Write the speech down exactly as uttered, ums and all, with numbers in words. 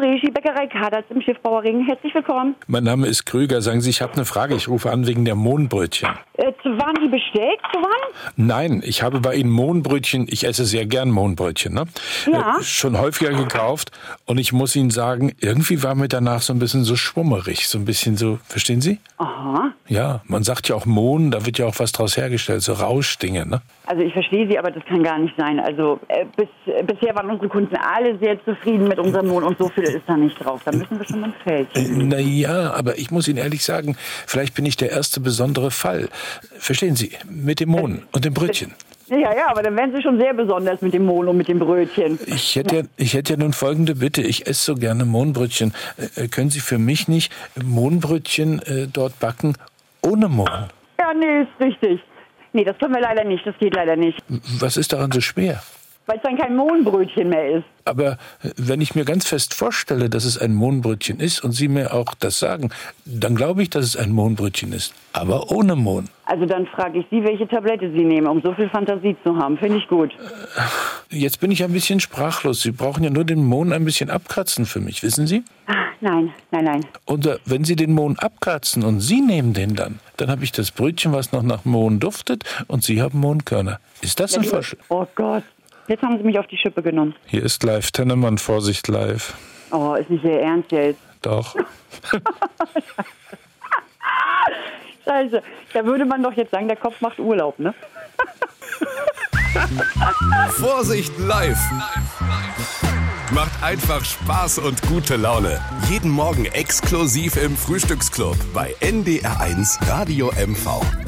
Reschi, Bäckerei Kadatz im Schiffbauerring. Herzlich willkommen. Mein Name ist Krüger. Sagen Sie, ich habe eine Frage. Ich rufe an wegen der Mohnbrötchen. Äh, zu wann die bestellt? Zu wann? Nein, ich habe bei Ihnen Mohnbrötchen. Ich esse sehr gern Mohnbrötchen, ne? Ja. Äh, schon häufiger gekauft. Und ich muss Ihnen sagen, irgendwie war mir danach so ein bisschen so schwummerig. So ein bisschen so, verstehen Sie? Aha. Ja, man sagt ja auch Mohn, da wird ja auch was draus hergestellt. So Rauschdinge, ne? Also ich verstehe Sie, aber das kann gar nicht sein. Also äh, bis, äh, bisher waren unsere Kunden alle sehr zufrieden mit unserem Mohn und so viel ist da nicht drauf. Da müssen wir schon mal ein Fältchen. Äh, naja, aber ich muss Ihnen ehrlich sagen, vielleicht bin ich der erste besondere Fall. Verstehen Sie, mit dem Mohn und dem Brötchen. Ja, ja, aber dann wären Sie schon sehr besonders mit dem Mohn und mit dem Brötchen. Ich hätte, ja, ich hätte ja nun folgende Bitte. Ich esse so gerne Mohnbrötchen. Äh, können Sie für mich nicht Mohnbrötchen äh, dort backen ohne Mohn? Ja, nee, ist richtig. Nee, das können wir leider nicht. Das geht leider nicht. Was ist daran so schwer? Weil es dann kein Mohnbrötchen mehr ist. Aber äh, wenn ich mir ganz fest vorstelle, dass es ein Mohnbrötchen ist und Sie mir auch das sagen, dann glaube ich, dass es ein Mohnbrötchen ist. Aber ohne Mohn. Also dann frage ich Sie, welche Tablette Sie nehmen, um so viel Fantasie zu haben. Finde ich gut. Jetzt bin ich ein bisschen sprachlos. Sie brauchen ja nur den Mohn ein bisschen abkratzen für mich, wissen Sie? Ah, nein, nein, nein. Und äh, wenn Sie den Mohn abkratzen und Sie nehmen den dann, dann habe ich das Brötchen, was noch nach Mohn duftet, und Sie haben Mohnkörner. Ist das ein Vorschlag? Oh Gott, jetzt haben Sie mich auf die Schippe genommen. Hier ist live Tennemann, Vorsicht live. Oh, ist nicht Ihr Ernst jetzt. Doch. Scheiße, da würde man doch jetzt sagen, der Kopf macht Urlaub, ne? Vorsicht live. Macht einfach Spaß und gute Laune. Jeden Morgen exklusiv im Frühstücksclub bei N D R eins Radio M V.